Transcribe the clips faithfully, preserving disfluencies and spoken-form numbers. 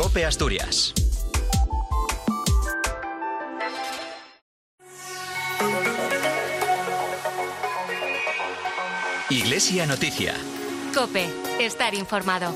COPE Asturias. Iglesia Noticia. COPE, estar informado.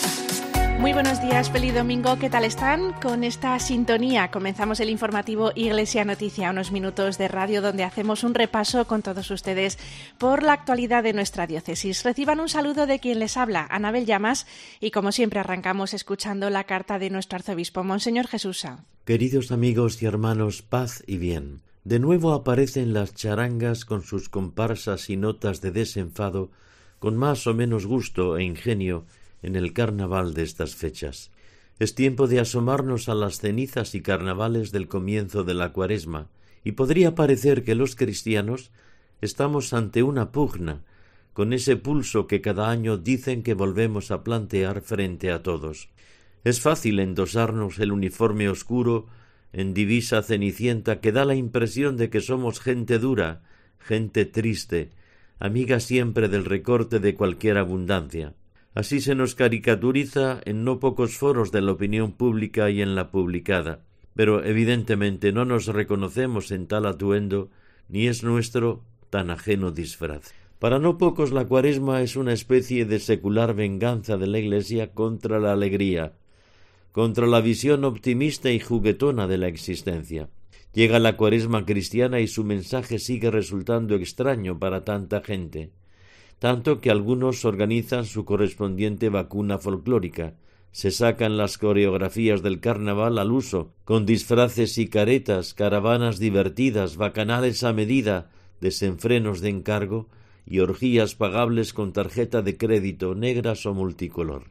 Muy buenos días, feliz domingo, ¿qué tal están? Con esta sintonía comenzamos el informativo Iglesia Noticia, unos minutos de radio donde hacemos un repaso con todos ustedes por la actualidad de nuestra diócesis. Reciban un saludo de quien les habla, Anabel Llamas, y como siempre arrancamos escuchando la carta de nuestro arzobispo, Monseñor Jesús Sanz. Queridos amigos y hermanos, paz y bien. De nuevo aparecen las charangas con sus comparsas y notas de desenfado, con más o menos gusto e ingenio, en el carnaval de estas fechas. Es tiempo de asomarnos a las cenizas y carnavales del comienzo de la Cuaresma, y podría parecer que los cristianos estamos ante una pugna, con ese pulso que cada año dicen que volvemos a plantear frente a todos. Es fácil endosarnos el uniforme oscuro en divisa cenicienta que da la impresión de que somos gente dura, gente triste, amiga siempre del recorte de cualquier abundancia. Así se nos caricaturiza en no pocos foros de la opinión pública y en la publicada, pero evidentemente no nos reconocemos en tal atuendo, ni es nuestro tan ajeno disfraz. Para no pocos la Cuaresma es una especie de secular venganza de la Iglesia contra la alegría, contra la visión optimista y juguetona de la existencia. Llega la Cuaresma cristiana y su mensaje sigue resultando extraño para tanta gente, tanto que algunos organizan su correspondiente vacuna folclórica, se sacan las coreografías del carnaval al uso, con disfraces y caretas, caravanas divertidas, bacanales a medida, desenfrenos de encargo y orgías pagables con tarjeta de crédito, negras o multicolor.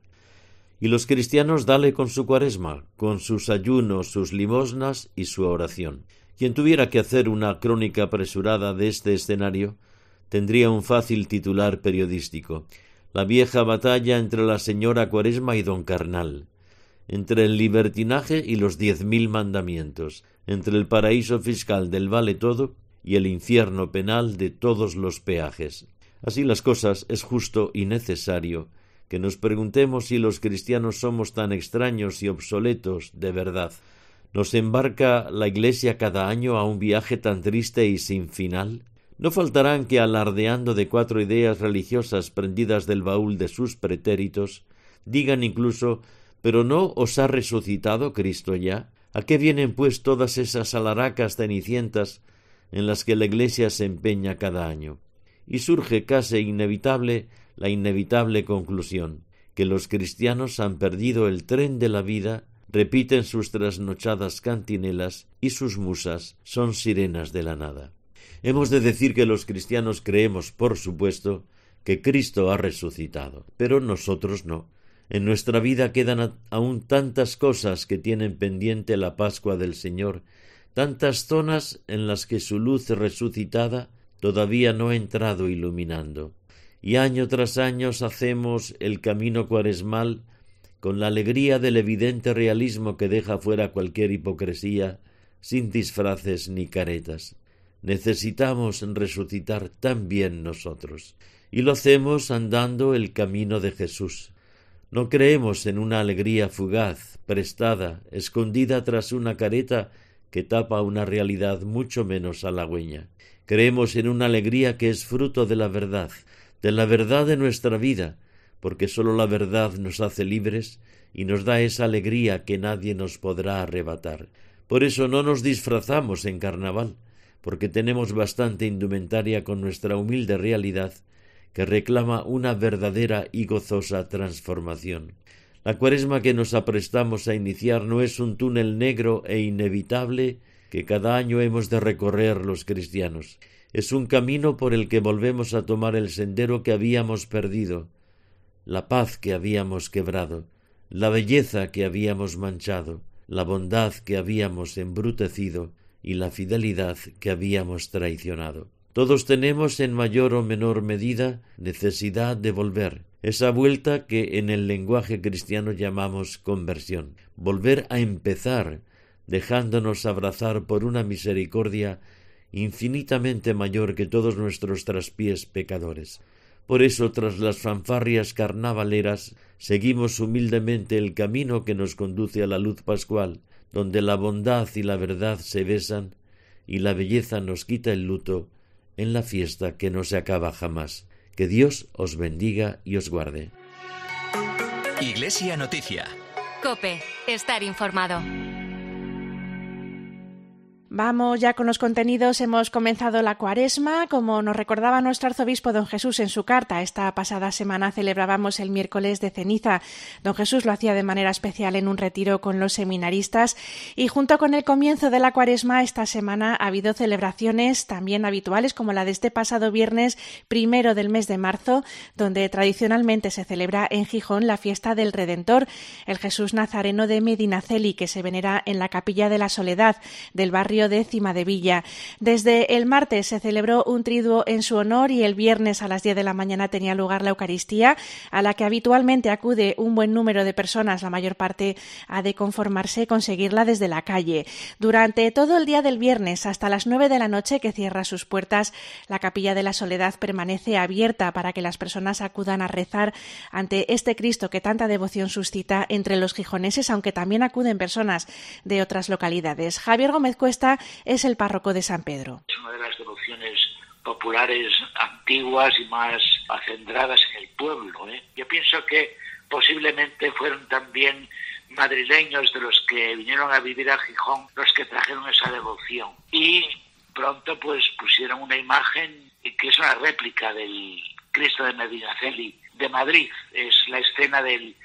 Y los cristianos dale con su Cuaresma, con sus ayunos, sus limosnas y su oración. Quien tuviera que hacer una crónica apresurada de este escenario tendría un fácil titular periodístico: la vieja batalla entre la señora Cuaresma y don Carnal, entre el libertinaje y los diez mil mandamientos, entre el paraíso fiscal del vale todo y el infierno penal de todos los peajes. Así las cosas, es justo y necesario que nos preguntemos si los cristianos somos tan extraños y obsoletos de verdad. ¿Nos embarca la Iglesia cada año a un viaje tan triste y sin final? No faltarán que, alardeando de cuatro ideas religiosas prendidas del baúl de sus pretéritos, digan incluso: ¿pero no os ha resucitado Cristo ya? ¿A qué vienen pues todas esas alaracas cenicientas en las que la Iglesia se empeña cada año? Y surge casi inevitable la inevitable conclusión, que los cristianos han perdido el tren de la vida, repiten sus trasnochadas cantinelas y sus musas son sirenas de la nada. Hemos de decir que los cristianos creemos, por supuesto, que Cristo ha resucitado, pero nosotros no. En nuestra vida quedan aún tantas cosas que tienen pendiente la Pascua del Señor, tantas zonas en las que su luz resucitada todavía no ha entrado iluminando. Y año tras año hacemos el camino cuaresmal con la alegría del evidente realismo que deja fuera cualquier hipocresía, sin disfraces ni caretas. Necesitamos resucitar también nosotros, y lo hacemos andando el camino de Jesús. No creemos en una alegría fugaz, prestada, escondida tras una careta que tapa una realidad mucho menos halagüeña. Creemos en una alegría que es fruto de la verdad, de la verdad de nuestra vida, porque sólo la verdad nos hace libres y nos da esa alegría que nadie nos podrá arrebatar. Por eso no nos disfrazamos en carnaval, porque tenemos bastante indumentaria con nuestra humilde realidad que reclama una verdadera y gozosa transformación. La Cuaresma que nos aprestamos a iniciar no es un túnel negro e inevitable que cada año hemos de recorrer los cristianos. Es un camino por el que volvemos a tomar el sendero que habíamos perdido, la paz que habíamos quebrado, la belleza que habíamos manchado, la bondad que habíamos embrutecido y la fidelidad que habíamos traicionado. Todos tenemos en mayor o menor medida necesidad de volver, esa vuelta que en el lenguaje cristiano llamamos conversión, volver a empezar, dejándonos abrazar por una misericordia infinitamente mayor que todos nuestros traspiés pecadores, Por eso, tras las fanfarrias carnavaleras, seguimos humildemente el camino que nos conduce a la luz pascual, donde la bondad y la verdad se besan y la belleza nos quita el luto en la fiesta que no se acaba jamás. Que Dios os bendiga y os guarde. Iglesia Noticia. COPE. Estar informado. Vamos ya con los contenidos. Hemos comenzado la Cuaresma. Como nos recordaba nuestro arzobispo don Jesús en su carta, esta pasada semana celebrábamos el miércoles de ceniza. Don Jesús lo hacía de manera especial en un retiro con los seminaristas y junto con el comienzo de la Cuaresma esta semana ha habido celebraciones también habituales como la de este pasado viernes primero del mes de marzo, donde tradicionalmente se celebra en Gijón la fiesta del Redentor, el Jesús Nazareno de Medinaceli, que se venera en la Capilla de la Soledad del barrio de Cimadevilla. Desde el martes se celebró un triduo en su honor y el viernes a las diez de la mañana tenía lugar la Eucaristía, a la que habitualmente acude un buen número de personas. La mayor parte ha de conformarse con seguirla desde la calle. Durante todo el día del viernes hasta las nueve de la noche, que cierra sus puertas, la Capilla de la Soledad permanece abierta para que las personas acudan a rezar ante este Cristo que tanta devoción suscita entre los gijoneses, aunque también acuden personas de otras localidades. Javier Gómez Cuesta es el párroco de San Pedro. Es una de las devociones populares antiguas y más acendradas en el pueblo, ¿eh? Yo pienso que posiblemente fueron también madrileños de los que vinieron a vivir a Gijón los que trajeron esa devoción. Y pronto pues pusieron una imagen que es una réplica del Cristo de Medinaceli de Madrid. Es la escena del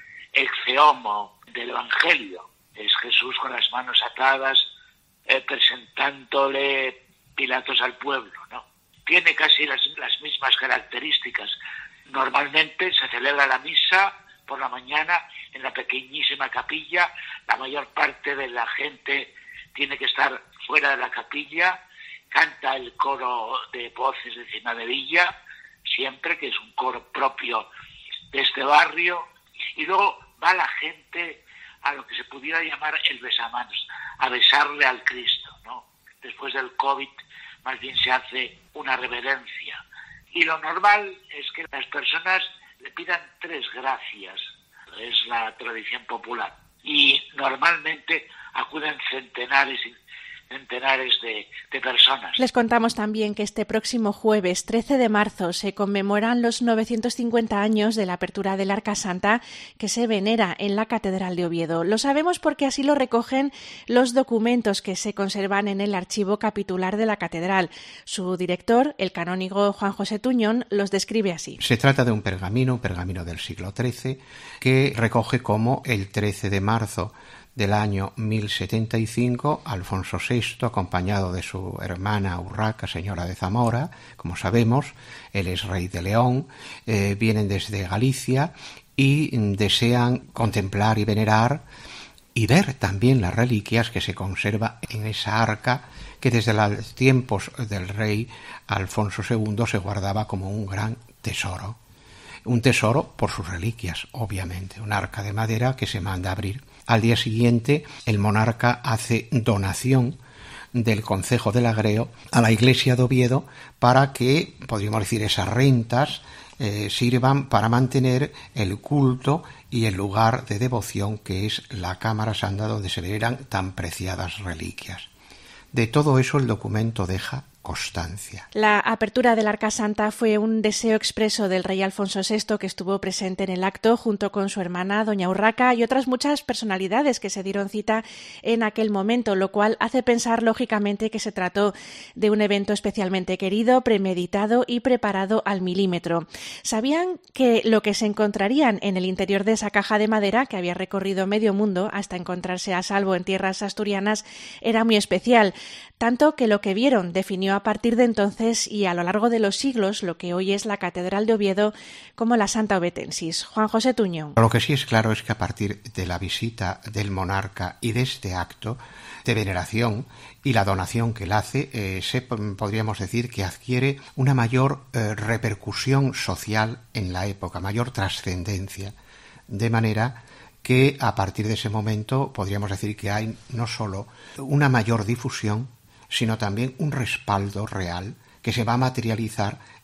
Exeomo del Evangelio. Es Jesús con las manos atadas, Eh, presentándole Pilatos al pueblo, ¿no? Tiene casi las, las mismas características. Normalmente se celebra la misa por la mañana en la pequeñísima capilla. La mayor parte de la gente tiene que estar fuera de la capilla. Canta el coro de voces de Cimadevilla, siempre, que es un coro propio de este barrio. Y luego va la gente a lo que se pudiera llamar el besamanos, a besarle al Cristo, ¿no? Después del COVID, más bien se hace una reverencia. Y lo normal es que las personas le pidan tres gracias, es la tradición popular. Y normalmente acuden centenares y centenares de, de personas. Les contamos también que este próximo jueves trece de marzo se conmemoran los novecientos cincuenta años de la apertura del Arca Santa, que se venera en la Catedral de Oviedo. Lo sabemos porque así lo recogen los documentos que se conservan en el archivo capitular de la Catedral. Su director, el canónigo Juan José Tuñón, los describe así. Se trata de un pergamino, un pergamino del siglo trece, que recoge como el trece de marzo del año mil setenta y cinco, Alfonso sexto, acompañado de su hermana Urraca, señora de Zamora, como sabemos, él es rey de León, eh, vienen desde Galicia y desean contemplar y venerar y ver también las reliquias que se conserva en esa arca que desde los tiempos del rey Alfonso segundo se guardaba como un gran tesoro. Un tesoro por sus reliquias, obviamente, un arca de madera que se manda a abrir. Al día siguiente, el monarca hace donación del concejo del Agreo a la iglesia de Oviedo para que, podríamos decir, esas rentas eh, sirvan para mantener el culto y el lugar de devoción que es la Cámara Santa donde se veneran tan preciadas reliquias. De todo eso el documento deja constancia. La apertura del Arca Santa fue un deseo expreso del rey Alfonso sexto, que estuvo presente en el acto junto con su hermana doña Urraca y otras muchas personalidades que se dieron cita en aquel momento, lo cual hace pensar lógicamente que se trató de un evento especialmente querido, premeditado y preparado al milímetro. Sabían que lo que se encontrarían en el interior de esa caja de madera, que había recorrido medio mundo hasta encontrarse a salvo en tierras asturianas, era muy especial, tanto que lo que vieron definió a partir de entonces y a lo largo de los siglos lo que hoy es la Catedral de Oviedo como la Santa Ovetensis. Juan José Tuñón. Lo que sí es claro es que a partir de la visita del monarca y de este acto de veneración y la donación que él hace, eh, se, podríamos decir que adquiere una mayor eh, repercusión social en la época, mayor trascendencia, de manera que a partir de ese momento podríamos decir que hay no solo una mayor difusión, sino también un respaldo real que se va a materializar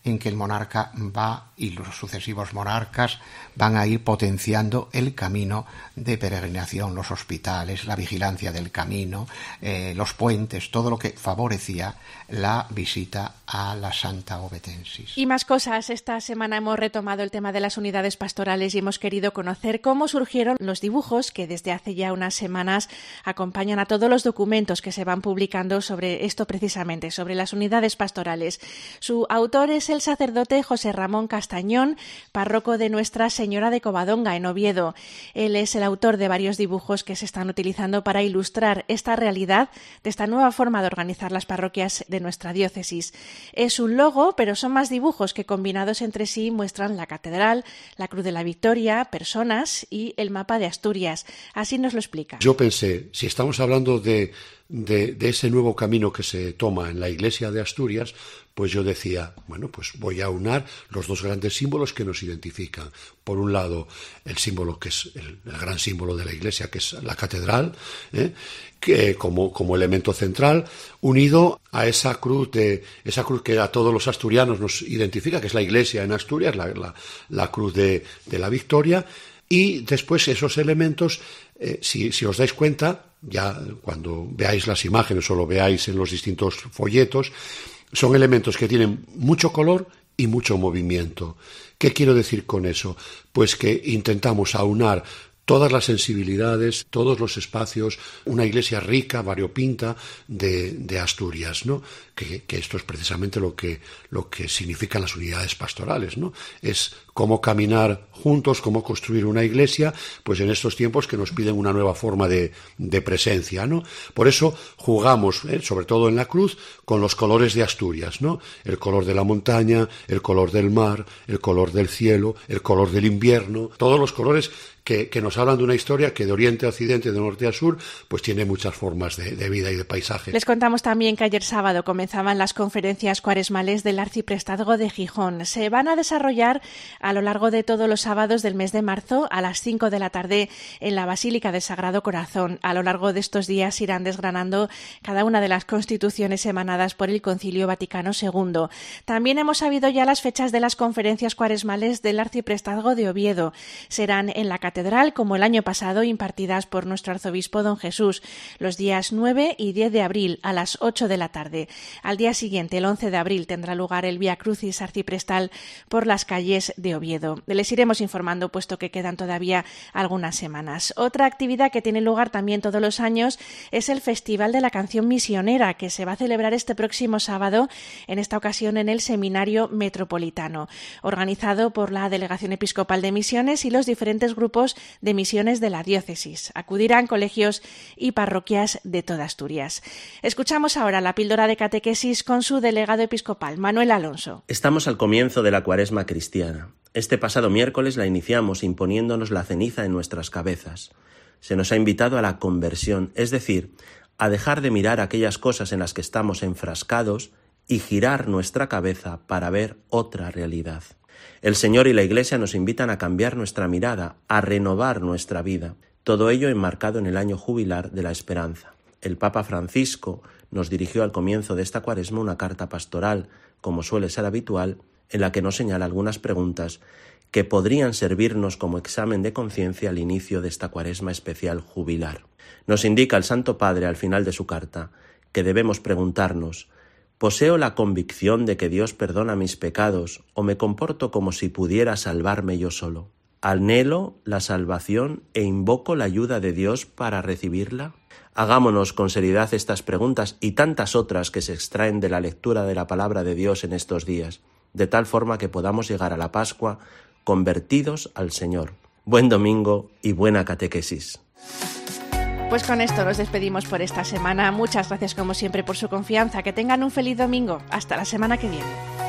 en que el monarca va y los sucesivos monarcas van a ir potenciando el camino de peregrinación, los hospitales, la vigilancia del camino, eh, los puentes, todo lo que favorecía la visita a la Santa Ovetensis. Y más cosas. Esta semana hemos retomado el tema de las unidades pastorales y hemos querido conocer cómo surgieron los dibujos que desde hace ya unas semanas acompañan a todos los documentos que se van publicando sobre esto precisamente, sobre las unidades pastorales. Su autor es el sacerdote José Ramón Castañón, párroco de Nuestra Señora de Covadonga, en Oviedo. Él es el autor de varios dibujos que se están utilizando para ilustrar esta realidad de esta nueva forma de organizar las parroquias de nuestra diócesis. Es un logo, pero son más dibujos que combinados entre sí muestran la catedral, la Cruz de la Victoria, personas y el mapa de Asturias. Así nos lo explica. Yo pensé, si estamos hablando de, de, de ese nuevo camino que se toma en la Iglesia de Asturias, pues yo decía, bueno, pues voy a aunar los dos grandes símbolos que nos identifican. Por un lado, el símbolo que es el, el gran símbolo de la Iglesia, que es la catedral, ¿eh? que como, como elemento central, unido a esa cruz de esa cruz que a todos los asturianos nos identifica, que es la Iglesia en Asturias, la, la, la cruz de, de la Victoria, y después esos elementos, eh, si, si os dais cuenta, ya cuando veáis las imágenes o lo veáis en los distintos folletos, son elementos que tienen mucho color y mucho movimiento. ¿Qué quiero decir con eso? Pues que intentamos aunar todas las sensibilidades, todos los espacios, una iglesia rica, variopinta de, de Asturias, ¿no? Que, que esto es precisamente lo que, lo que significan las unidades pastorales, ¿no? Es cómo caminar juntos, cómo construir una iglesia, pues en estos tiempos que nos piden una nueva forma de, de presencia, ¿no? Por eso jugamos, ¿eh? sobre todo en la cruz, con los colores de Asturias, ¿no? El color de la montaña, el color del mar, el color del cielo, el color del invierno, todos los colores que, que nos hablan de una historia que de oriente a occidente, de norte a sur, pues tiene muchas formas de, de vida y de paisaje. Les contamos también que ayer sábado comenzaban las conferencias cuaresmales del Arciprestazgo de Gijón. Se van a desarrollar a lo largo de todos los sábados del mes de marzo a las cinco de la tarde en la Basílica del Sagrado Corazón. A lo largo de estos días irán desgranando cada una de las constituciones emanadas por el Concilio Vaticano segundo. También hemos sabido ya las fechas de las conferencias cuaresmales del Arciprestazgo de Oviedo. Serán en la catedral, como el año pasado, impartidas por nuestro arzobispo don Jesús, los días nueve y diez de abril a las ocho de la tarde. Al día siguiente, el once de abril, tendrá lugar el Vía Crucis arciprestal por las calles de Oviedo. Les iremos informando, puesto que quedan todavía algunas semanas. Otra actividad que tiene lugar también todos los años es el Festival de la Canción Misionera, que se va a celebrar este próximo sábado, en esta ocasión en el Seminario Metropolitano, organizado por la Delegación Episcopal de Misiones y los diferentes grupos de misiones de la diócesis. Acudirán colegios y parroquias de toda Asturias. Escuchamos ahora la píldora de catequesis con su delegado episcopal, Manuel Alonso. Estamos al comienzo de la Cuaresma cristiana. Este pasado miércoles la iniciamos imponiéndonos la ceniza en nuestras cabezas. Se nos ha invitado a la conversión, es decir, a dejar de mirar aquellas cosas en las que estamos enfrascados y girar nuestra cabeza para ver otra realidad. El Señor y la Iglesia nos invitan a cambiar nuestra mirada, a renovar nuestra vida. Todo ello enmarcado en el año jubilar de la esperanza. El Papa Francisco nos dirigió al comienzo de esta Cuaresma una carta pastoral, como suele ser habitual, en la que nos señala algunas preguntas que podrían servirnos como examen de conciencia al inicio de esta Cuaresma especial jubilar. Nos indica el Santo Padre al final de su carta que debemos preguntarnos: ¿poseo la convicción de que Dios perdona mis pecados o me comporto como si pudiera salvarme yo solo? ¿Anhelo la salvación e invoco la ayuda de Dios para recibirla? Hagámonos con seriedad estas preguntas y tantas otras que se extraen de la lectura de la palabra de Dios en estos días, de tal forma que podamos llegar a la Pascua convertidos al Señor. Buen domingo y buena catequesis. Pues con esto nos despedimos por esta semana. Muchas gracias como siempre por su confianza. Que tengan un feliz domingo. Hasta la semana que viene.